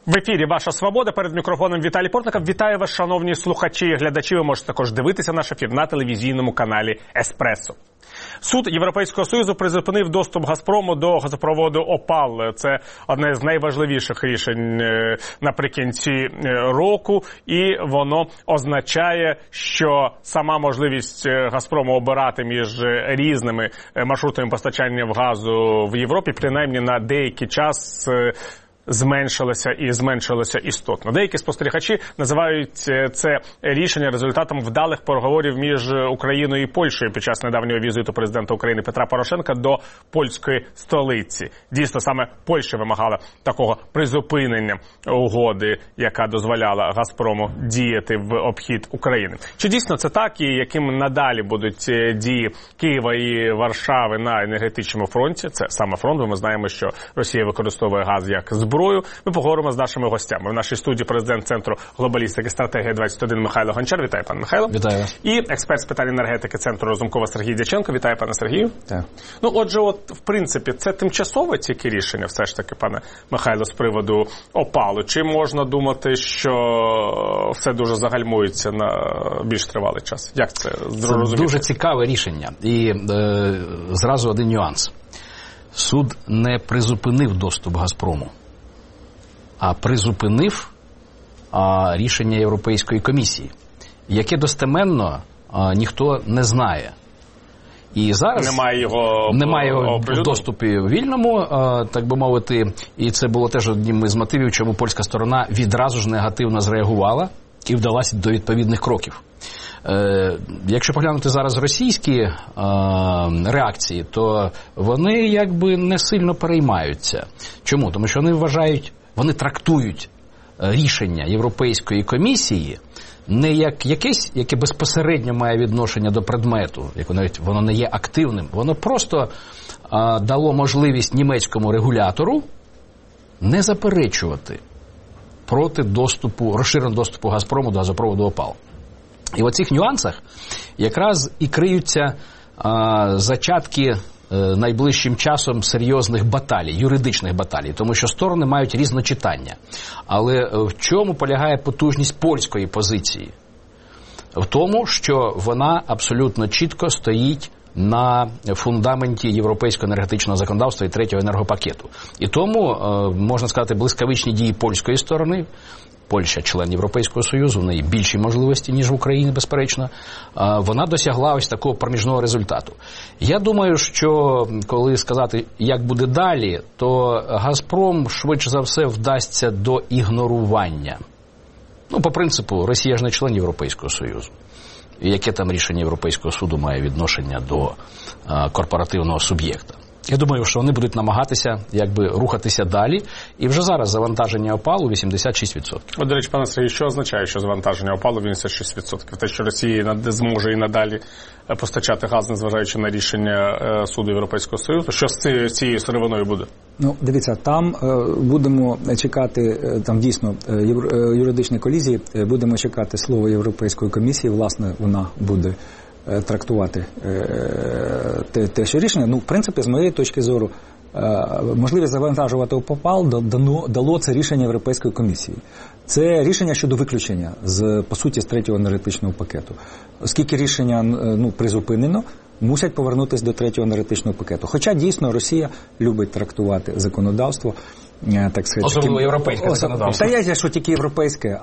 В ефірі «Ваша Свобода», перед мікрофоном Віталій Портников. Вітаю вас, шановні слухачі і глядачі. Ви можете також дивитися наш ефір на телевізійному каналі «Еспресо». Суд Європейського Союзу призупинив доступ «Газпрому» до газопроводу «Опал». Це одне з найважливіших рішень наприкінці року, і воно означає, що сама можливість «Газпрому» обирати між різними маршрутами постачання газу в Європі, принаймні на деякий час, зменшилося істотно. Деякі спостерігачі називають це рішення результатом вдалих переговорів між Україною і Польщею під час недавнього візиту президента України Петра Порошенка до польської столиці. Дійсно, саме Польща вимагала такого призупинення угоди, яка дозволяла «Газпрому» діяти в обхід України. Чи дійсно це так, і яким надалі будуть дії Києва і Варшави на енергетичному фронті? Це саме фронт, бо ми знаємо, що Росія використовує газ як зброю. Ми поговоримо з нашими гостями. В нашій студії президент Центру глобалістики «Стратегія 21» Михайло Гончар. Вітаю, пане Михайло. Вітаю. І експерт з питань енергетики Центру Розумкова Сергій Дяченко. Вітаю, пане Сергію. Так. Ну, отже, в принципі, це тимчасове тільки рішення, все ж таки, пане Михайло, з приводу «Опалу». Чи можна думати, що все дуже загальмується на більш тривалий час? Як це зрозуміти? Це дуже цікаве рішення. І зразу один нюанс. Суд не призупинив доступ «Газпрому», а призупинив рішення Європейської комісії, яке достеменно ніхто не знає. І зараз немає його в доступі вільному, так би мовити, і це було теж одним із мотивів, чому польська сторона відразу ж негативно зреагувала і вдалася до відповідних кроків. Якщо поглянути зараз російські реакції, то вони якби не сильно переймаються. Чому? Тому що вони трактують рішення Європейської комісії не як якесь, яке безпосередньо має відношення до предмету, як навіть воно не є активним, воно просто дало можливість німецькому регулятору не заперечувати проти розширеного доступу «Газпрому» до газопроводу «Опал». І в оцих нюансах якраз і криються зачатки найближчим часом серйозних баталій, юридичних баталій, тому що сторони мають різночитання. Але в чому полягає потужність польської позиції? В тому, що вона абсолютно чітко стоїть на фундаменті європейського енергетичного законодавства і третього енергопакету. І тому, можна сказати, блискавичні дії польської сторони, Польща – член Європейського Союзу, в неї більші можливості, ніж в Україні, безперечно, вона досягла ось такого проміжного результату. Я думаю, що коли сказати, як буде далі, то «Газпром» швидше за все вдасться до ігнорування. Ну, по принципу, Росія ж не член Європейського Союзу. І яке там рішення Європейського суду має відношення до корпоративного суб'єкта? Я думаю, що вони будуть намагатися якби рухатися далі. І вже зараз завантаження «Опалу» 86%. От, до речі, пане Сергій, що означає, що завантаження «Опалу» 86%? Те, що Росія зможе і надалі постачати газ, незважаючи на рішення Суду Європейського Союзу. Що з цією сировиною буде? Ну, дивіться, там будемо чекати, там дійсно юридичні колізії, будемо чекати слово Європейської комісії, власне, вона буде трактувати те, що рішення. Ну, в принципі, з моєї точки зору, можливість завантажувати «Опал» дало це рішення Європейської комісії. Це рішення щодо виключення, по суті, з третього енергетичного пакету. Оскільки рішення призупинено, мусять повернутися до третього енергетичного пакету. Хоча, дійсно, Росія любить трактувати законодавство, так сказати, особливо європейське законодавство. Та я, що тільки європейське,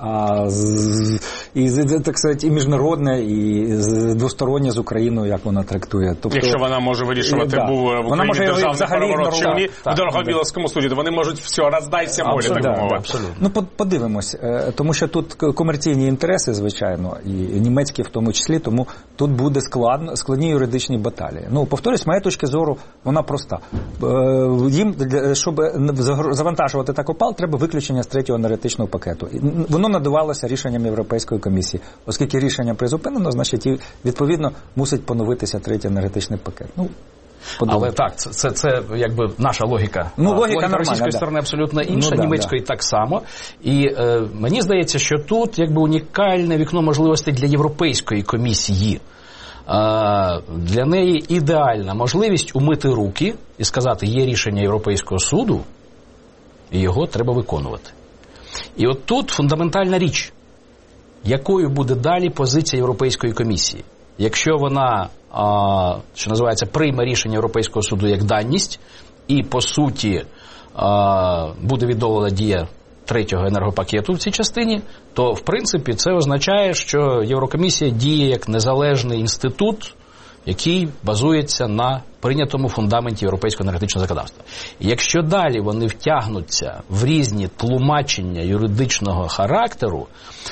так сказати, і міжнародне, і двостороннє з Україною, як вона трактує. Тобто, якщо вона може вирішувати, був в Україні державний переворот чи ні, в Дорогобіловському суді, то вони можуть все, роздайся волі, так мовити. Абсолютно. Ну, подивимось, тому що тут комерційні інтереси, звичайно, і німецькі в тому числі, тому тут буде складні юридичні баталії. Ну, повторюсь, з моєї точки зору, вона проста. Їм, щоб завантажувати так «Опал», треба виключення з третього енергетичного пакету. Воно надавалося рішенням Європейської комісії. Оскільки рішення призупинено, значить, і, відповідно, мусить поновитися третій енергетичний пакет. Ну, але так, це якби наша логіка. Логіка російської сторони абсолютно інша, німецької так само. І мені здається, що тут якби унікальне вікно можливостей для Європейської комісії. Для неї ідеальна можливість умити руки і сказати, є рішення Європейського суду, і його треба виконувати. І от тут фундаментальна річ, якою буде далі позиція Європейської комісії. Якщо вона, що називається, прийме рішення Європейського суду як даність, і, по суті, буде відновлена дія третього енергопакету в цій частині, то, в принципі, це означає, що Єврокомісія діє як незалежний інститут, який базується на прийнятому фундаменті європейського енергетичного законодавства. І якщо далі вони втягнуться в різні тлумачення юридичного характеру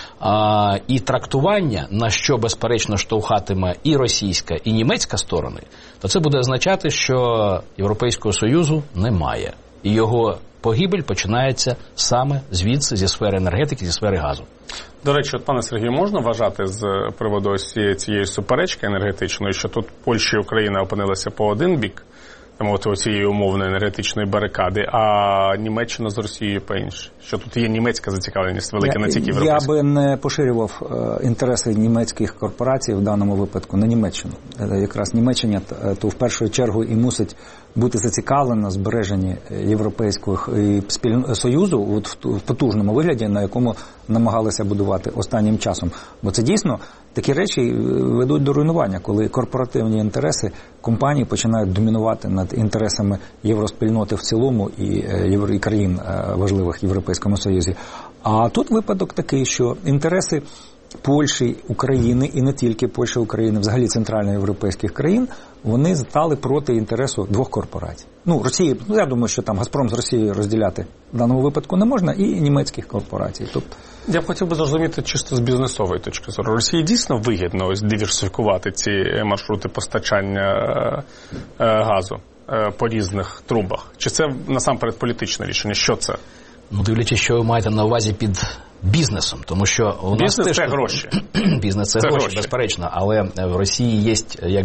і трактування, на що, безперечно, штовхатиме і російська, і німецька сторони, то це буде означати, що Європейського Союзу немає. І його погибель починається саме звідси, зі сфери енергетики, зі сфери газу. До речі, от, пане Сергію, можна вважати з приводу ось цієї суперечки енергетичної, що тут Польща і Україна опинилися по один бік, цієї умовної енергетичної барикади, а Німеччина з Росією по іншій? Що тут є німецька зацікавленість велика на цій європейській? Я би не поширював інтереси німецьких корпорацій в даному випадку на Німеччину. Якраз Німеччина то в першу чергу і мусить бути зацікавлена в збереженні Європейського Союзу в потужному вигляді, на якому намагалися будувати останнім часом. Бо це дійсно такі речі ведуть до руйнування, коли корпоративні інтереси компаній починають домінувати над інтересами євроспільноти в цілому і країн важливих в Європейському Союзі. А тут випадок такий, що інтереси Польщі, України і не тільки Польщі, України, взагалі центральноєвропейських країн, вони стали проти інтересу двох корпорацій. Росії, я думаю, що там Газпром з Росією розділяти в даному випадку не можна, і німецьких корпорацій. Тобто я б хотів би зрозуміти чисто з бізнесової точки зору. Росії дійсно вигідно ось диверсифікувати ці маршрути постачання газу по різних трубах? Чи це насамперед політичне рішення? Що це? Дивлячись, що ви маєте на увазі під бізнесом, тому що у нас бізнес це гроші. Бізнес це гроші, безперечно, але в Росії є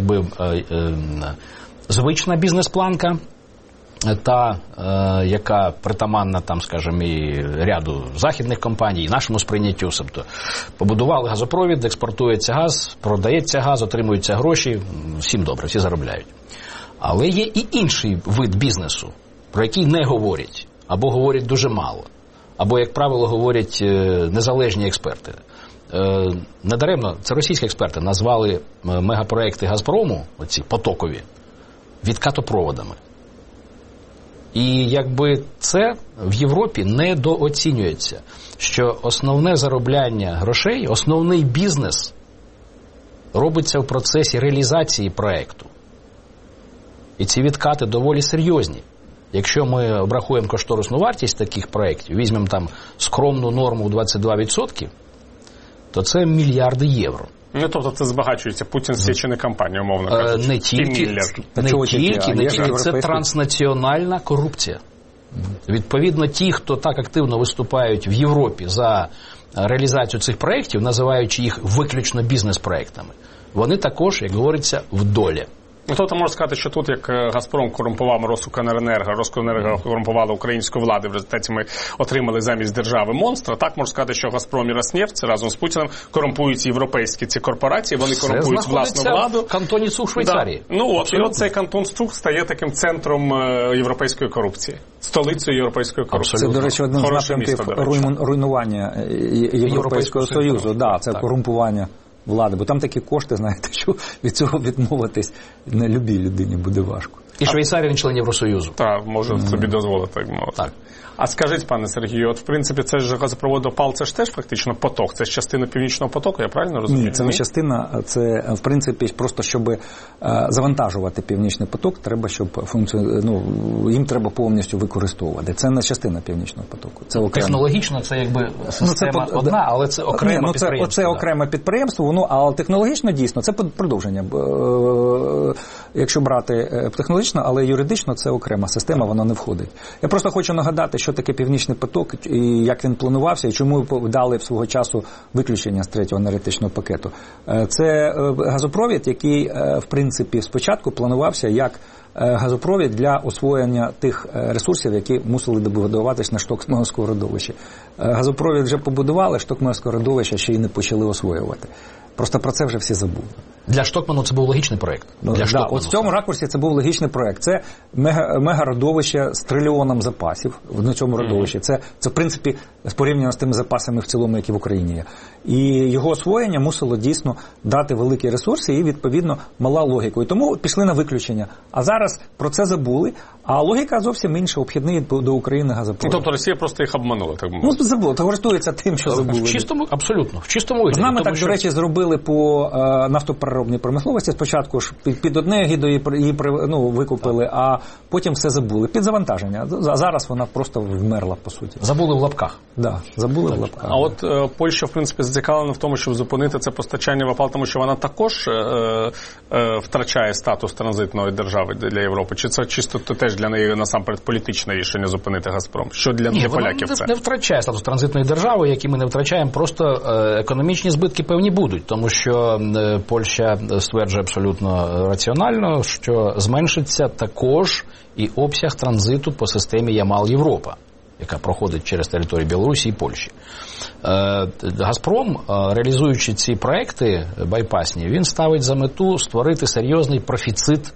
звична бізнес-планка, та, яка притаманна там, скажімо, і ряду західних компаній, і нашому сприйняттю. Тобто побудували газопровід, експортується газ, продається газ, отримуються гроші, всім добре, всі заробляють. Але є і інший вид бізнесу, про який не говорять, або говорять дуже мало, або, як правило, говорять незалежні експерти. Недаремно, це російські експерти назвали мегапроекти Газпрому, оці потокові, відкатопроводами. І якби це в Європі недооцінюється, що основне заробляння грошей, основний бізнес робиться в процесі реалізації проекту. І ці відкати доволі серйозні. Якщо ми обрахуємо кошторисну вартість таких проєктів, візьмемо там скромну норму в 22%, то це мільярди євро. Тобто це збагачується Путін Сєчини кампанія, умовно кажучи. Не тільки, це транснаціональна корупція. Відповідно, ті, хто так активно виступають в Європі за реалізацію цих проєктів, називаючи їх виключно бізнес-проєктами, вони також, як говориться, в долі. Тобто можна сказати, що тут, як Газпром корумпував Росконеренерго, Росконерго корумпувала українську владу, в результаті ми отримали замість держави монстра, так можна сказати, що Газпром і Роснефть разом з Путіним корумпують європейські ці корпорації, вони корумпують власну владу. В кантоні Цуг Швейцарії. І от цей кантон Цуг стає таким центром європейської корупції, столицею європейської корупції. Це, до речі, один з напрямків руйнування Європейського Союзу. Це корумпування влади, бо там такі кошти, знаєте, що від цього відмовитись не любій людині буде важко. І Швейцарія не член Євросоюзу. Так, може собі дозволити, так мовити. Так. А скажіть, пане Сергію, в принципі, це ж газопровод ОПАЛ, це ж теж фактично поток, це ж частина Північного потоку, я правильно розумію? Ні, це не частина, це, в принципі, просто, щоб завантажувати Північний поток, треба, щоб їм треба повністю використовувати. Це не частина Північного потоку. Це окремо. Технологічно це якби система одна, але це окреме підприємство. Це окреме підприємство, але технологічно дійсно, це продовження. Якщо брати технологічно, але юридично це окрема система, вона не входить. Я просто хочу нагадати, що таке Північний поток, і як він планувався, і чому дали свого часу виключення з третього енергетичного пакету. Це газопровід, який, в принципі, спочатку планувався як газопровід для освоєння тих ресурсів, які мусили добудуватись на Штокманському родовищі. Газопровід вже побудували, Штокманське родовище ще й не почали освоювати. Просто про це вже всі забули. Для Штокману це був логічний проєкт. От в цьому ракурсі це був логічний проєкт. Це мегародовище з трильйоном запасів. цьому родовищі. Це в принципі, порівняно з тими запасами в цілому, які в Україні є. І його освоєння мусило дійсно дати великі ресурси і, відповідно, мала логіка. І тому пішли на виключення. А зараз про це забули, а логіка зовсім інша, обхідний до України газопровод. Тобто Росія просто їх обманула, так би мовити. Ну, забула, користується тим, що забули. Абсолютно, в чистому вигляді. З нами так, до речі, зробили по нафтопереробній промисловості. Спочатку ж під одне гідо її викупили, а потім все забули. Під завантаження. А зараз вона просто вмерла, по суті. Забули в лапках. Да, забули в лапках. А от Польща, в принципі, зацікавлена в тому, щоб зупинити це постачання в ОПАЛ, тому що вона також втрачає статус транзитної держави для Європи. Чи це чисто теж для неї насамперед політичне рішення зупинити «Газпром»? Що для поляків це? Не втрачає статус транзитної держави, який ми не втрачаємо, просто економічні збитки певні будуть, тому що Польща стверджує абсолютно раціонально, що зменшиться також і обсяг транзиту по системі Ямал-Європа, яка проходить через територію Білорусі і Польщі. «Газпром», реалізуючи ці проекти байпасні, він ставить за мету створити серйозний профіцит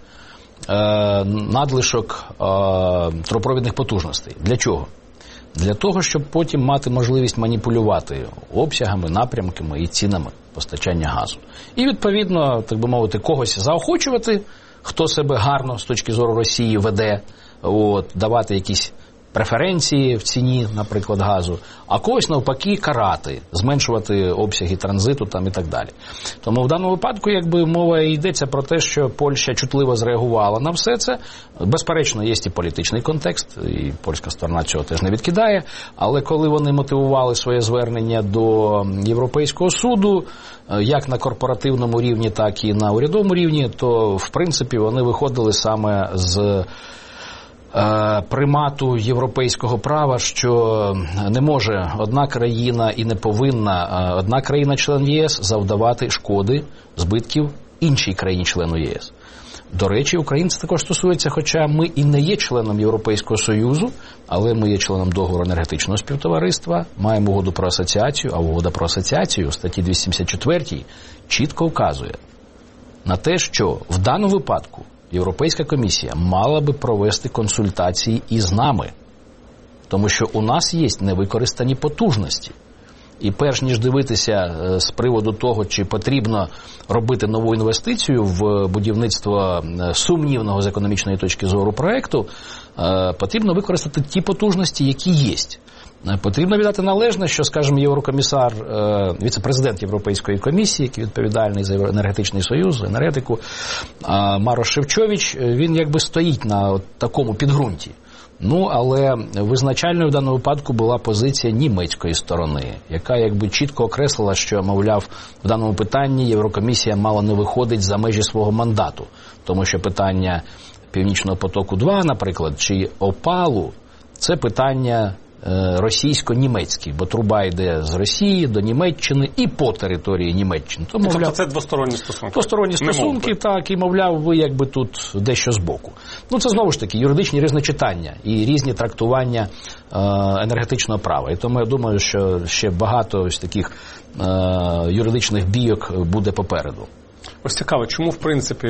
надлишок трубопровідних потужностей. Для чого? Для того, щоб потім мати можливість маніпулювати обсягами, напрямками і цінами постачання газу. І, відповідно, так би мовити, когось заохочувати, хто себе гарно з точки зору Росії веде, давати якісь преференції в ціні, наприклад, газу, а когось навпаки карати, зменшувати обсяги транзиту там і так далі. Тому в даному випадку якби мова йдеться про те, що Польща чутливо зреагувала на все це. Безперечно, є і політичний контекст, і польська сторона цього теж не відкидає, але коли вони мотивували своє звернення до Європейського суду, як на корпоративному рівні, так і на урядовому рівні, то в принципі вони виходили саме з примату європейського права, що не може одна країна і не повинна одна країна-член ЄС завдавати шкоди, збитків іншій країні-члену ЄС. До речі, українці також стосується, хоча ми і не є членом Європейського Союзу, але ми є членом договору енергетичного співтовариства, маємо угоду про асоціацію, а угода про асоціацію у статті 274 чітко вказує на те, що в даному випадку Європейська комісія мала би провести консультації із нами, тому що у нас є невикористані потужності. І перш ніж дивитися з приводу того, чи потрібно робити нову інвестицію в будівництво сумнівного з економічної точки зору проекту, потрібно використати ті потужності, які є. Потрібно віддати належне, що, скажімо, єврокомісар, віце-президент Європейської комісії, який відповідальний за енергетичний союз, енергетику, Марош Шефчович, він якби стоїть на такому підґрунті. Ну, але визначальною в даному випадку була позиція німецької сторони, яка якби чітко окреслила, що, мовляв, в даному питанні Єврокомісія мало не виходить за межі свого мандату, тому що питання Північного потоку-2, наприклад, чи ОПАЛу – це питання російсько-німецький, бо труба йде з Росії до Німеччини і по території Німеччини. То, мовляв, тобто це двосторонні стосунки? Двосторонні стосунки, так, і, мовляв, ви якби тут дещо збоку. Ну, це знову ж таки юридичні різночитання і різні трактування енергетичного права. І тому я думаю, що ще багато ось таких юридичних бійок буде попереду. Ось цікаво, чому, в принципі,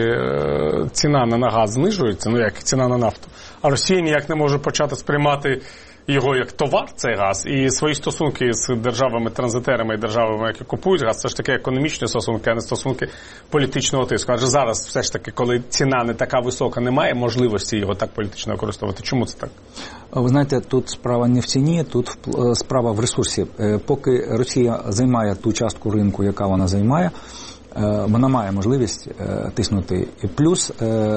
ціна на газ знижується, як ціна на нафту, а Росія ніяк не може почати сприймати його як товар, цей газ, і свої стосунки з державами-транзитерами і державами, які купують газ, це ж таки економічні стосунки, а не стосунки політичного тиску. Адже зараз все ж таки, коли ціна не така висока, немає можливості його так політично використовувати. Чому це так? Ви знаєте, тут справа не в ціні, тут справа в ресурсі. Поки Росія займає ту частку ринку, яка вона займає, вона має можливість тиснути. І плюс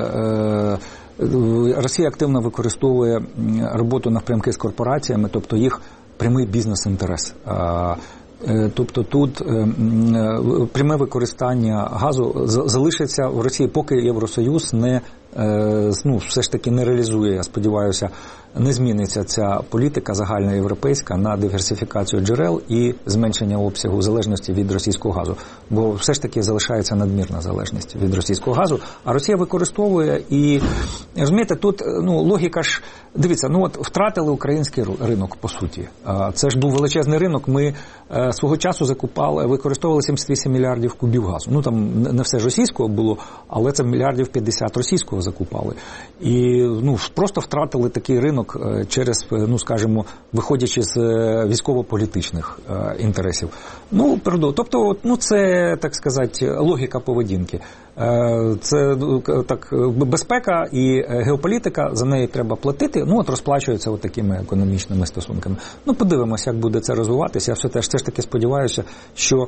Росія активно використовує роботу навпрямки з корпораціями, тобто їх прямий бізнес-інтерес. Тобто тут пряме використання газу залишиться в Росії, поки Євросоюз все ж таки не реалізує, я сподіваюся, не зміниться ця політика загальноєвропейська на диверсифікацію джерел і зменшення обсягу залежності від російського газу. Бо все ж таки залишається надмірна залежність від російського газу, а Росія використовує і, розумієте, тут логіка ж, дивіться, втратили український ринок, по суті. Це ж був величезний ринок, ми свого часу використовували 78 мільярдів кубів газу. Там не все ж російського було, але це мільярдів 50 російського закупали. І просто втратили такий ринок, ринок через, ну скажімо, виходячи з військово-політичних інтересів. Ну, тобто, ну це, так сказати, логіка поведінки. Це так, безпека і геополітика, за неї треба платити, ну от розплачуються от такими економічними стосунками. Ну, подивимося, як буде це розвиватися. Я все ж таки сподіваюся, що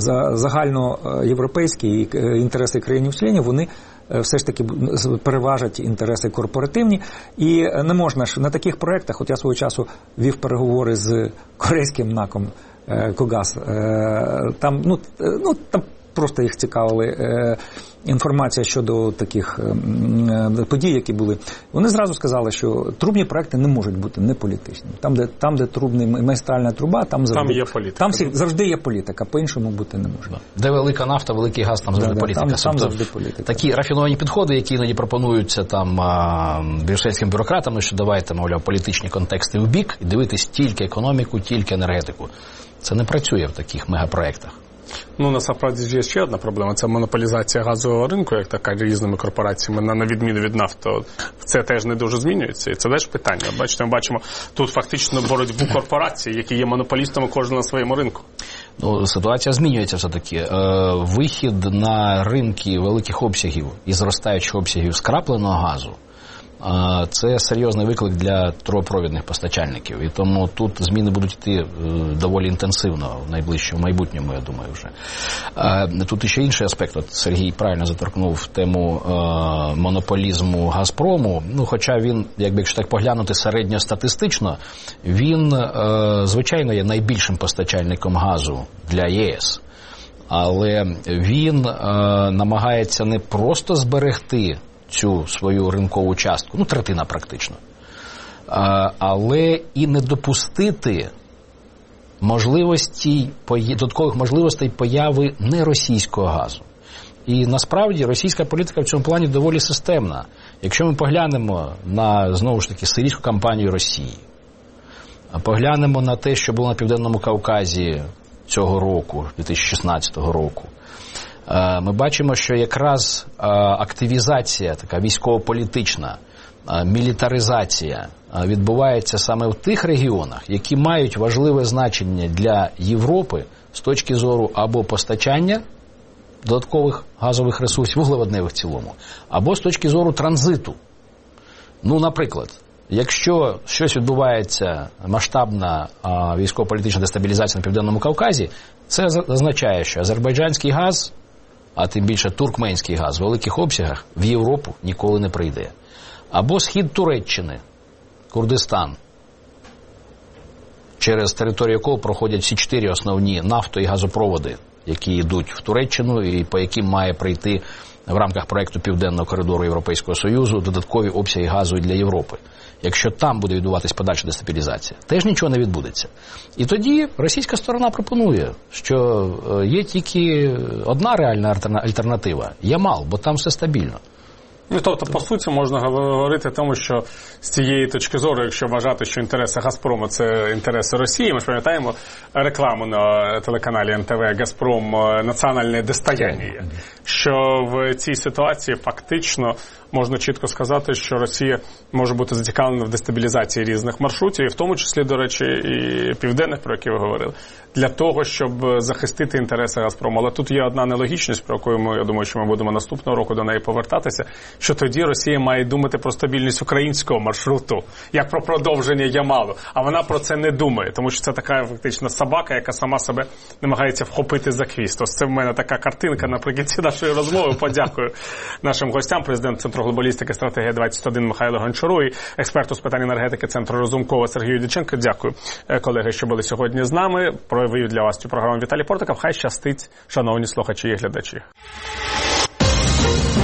загальноєвропейські інтереси країн-членів, вони все ж таки переважать інтереси корпоративні. І не можна ж на таких проєктах, от я свого часу вів переговори з корейським НАКом Когаз, там, там просто їх цікавили інформація щодо таких подій, які були. Вони зразу сказали, що трубні проекти не можуть бути неполітичними. Там, де магістральна труба, там є політика. Там завжди є політика, по-іншому бути не може. Де велика нафта, великий газ, там завжди політика. Там завжди політика. Такі рафіновані підходи, які іноді пропонуються там брюссельським бюрократам, що давайте, мовляв, політичні контексти в бік і дивитись тільки економіку, тільки енергетику. Це не працює в таких мегапроєктах. Ну, насправді є ще одна проблема. Це монополізація газового ринку, як така, різними корпораціями, на відміну від нафти. Це теж не дуже змінюється. І це теж питання. Бачите, ми бачимо тут фактично боротьбу корпорацій, які є монополістами кожен на своєму ринку. Ну, ситуація змінюється все-таки. Вихід на ринки великих обсягів і зростаючих обсягів скрапленого газу – це серйозний виклик для трубопровідних постачальників. І тому тут зміни будуть йти доволі інтенсивно в найближчому майбутньому, я думаю, вже. Тут ще інший аспект. От Сергій правильно заторкнув тему монополізму «Газпрому». Ну, хоча він, якщо так поглянути середньостатистично, він, звичайно, є найбільшим постачальником газу для ЄС. Але він намагається не просто зберегти цю свою ринкову частку, ну, третина практично, але і не допустити додаткових можливостей появи неросійського газу. І насправді російська політика в цьому плані доволі системна. Якщо ми поглянемо на, знову ж таки, сирійську кампанію Росії, поглянемо на те, що було на Південному Кавказі цього року, 2016 року, ми бачимо, що якраз активізація, така військово-політична, мілітаризація відбувається саме в тих регіонах, які мають важливе значення для Європи з точки зору або постачання додаткових газових ресурсів, вуглеводневих в цілому, або з точки зору транзиту. Ну, наприклад, якщо щось відбувається, масштабна військово-політична дестабілізація на Південному Кавказі, це означає, що азербайджанський газ, а тим більше туркменський газ в великих обсягах в Європу ніколи не прийде. Або схід Туреччини, Курдистан, через територію якого проходять всі 4 основні нафто- і газопроводи, які йдуть в Туреччину і по яким має прийти в рамках проєкту Південного коридору Європейського Союзу додаткові обсяги газу для Європи. Якщо там буде відбуватись подальша дестабілізація, теж нічого не відбудеться. І тоді російська сторона пропонує, що є тільки одна реальна альтернатива – Ямал, бо там все стабільно. Ну, тобто, по суті, можна говорити тому, що з цієї точки зору, якщо вважати, що інтереси «Газпрому» – це інтереси Росії, ми ж пам'ятаємо рекламу на телеканалі НТВ «Газпром» національне достояння, що в цій ситуації фактично можна чітко сказати, що Росія може бути зацікавлена в дестабілізації різних маршрутів, і в тому числі, до речі, і південних, про які ви говорили, для того, щоб захистити інтереси «Газпрому». Але тут є одна нелогічність, про яку я думаю, що ми будемо наступного року до неї повертатися, що тоді Росія має думати про стабільність українського маршруту, як про продовження Ямалу. А вона про це не думає, тому що це така фактично собака, яка сама себе намагається вхопити за хвіст. Ось це в мене така картинка наприкінці нашої розмови. Подякую нашим гостям, президент Центру глобалістики «Стратегія 21» Михайлу Гончару і експерту з питань енергетики Центру Разумкова Сергію Дяченко. Дякую, колеги, що були сьогодні з нами. Провів для вас цю програму Віталій Портиков. Хай щастить, шановні слухачі і глядачі.